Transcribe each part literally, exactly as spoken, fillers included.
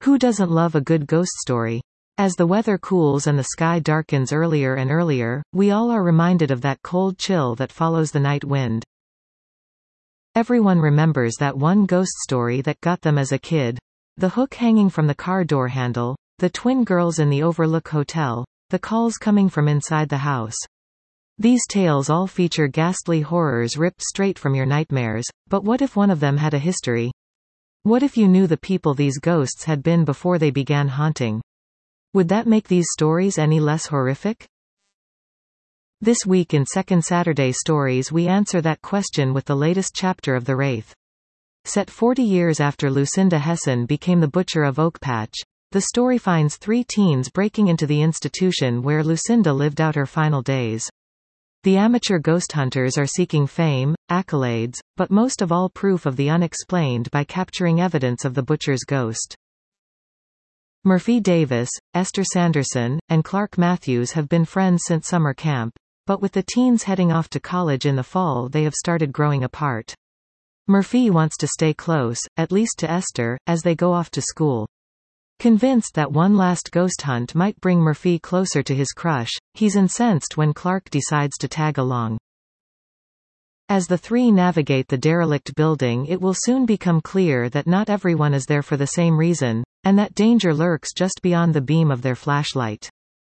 Who doesn't love a good ghost story? As the weather cools and the sky darkens earlier and earlier, we all are reminded of that cold chill that follows the night wind. Everyone remembers that one ghost story that got them as a kid. The hook hanging from the car door handle, the twin girls in the Overlook Hotel, the calls coming from inside the house. These tales all feature ghastly horrors ripped straight from your nightmares, but what if one of them had a history? What if you knew the people these ghosts had been before they began haunting? Would that make these stories any less horrific? This week in Second Saturday Stories we answer that question with the latest chapter of The Wraith. Set forty years after Lucinda Hessen became the Butcher of Oakpatch, the story finds three teens breaking into the institution where Lucinda lived out her final days. The amateur ghost hunters are seeking fame, accolades, but most of all proof of the unexplained by capturing evidence of the butcher's ghost. Murphy Davis, Esther Sanderson, and Clark Matthews have been friends since summer camp, but with the teens heading off to college in the fall they have started growing apart. Murphy wants to stay close, at least to Esther, as they go off to school. Convinced that one last ghost hunt might bring Murphy closer to his crush, he's incensed when Clark decides to tag along. As the three navigate the derelict building, it will soon become clear that not everyone is there for the same reason, and that danger lurks just beyond the beam of their flashlight.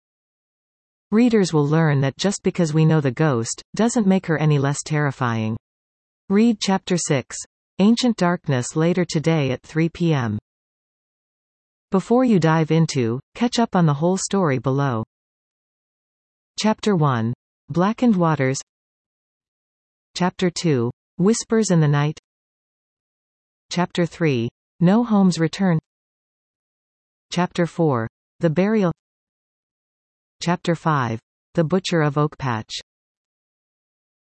Readers will learn that just because we know the ghost, doesn't make her any less terrifying. Read Chapter six. Ancient Darkness later today at three p m Before you dive into, catch up on the whole story below. Chapter one. Blackened Waters. Chapter two. Whispers in the Night. Chapter three. No Home's Return. Chapter four. The Burial. Chapter five. The Butcher of Oakpatch.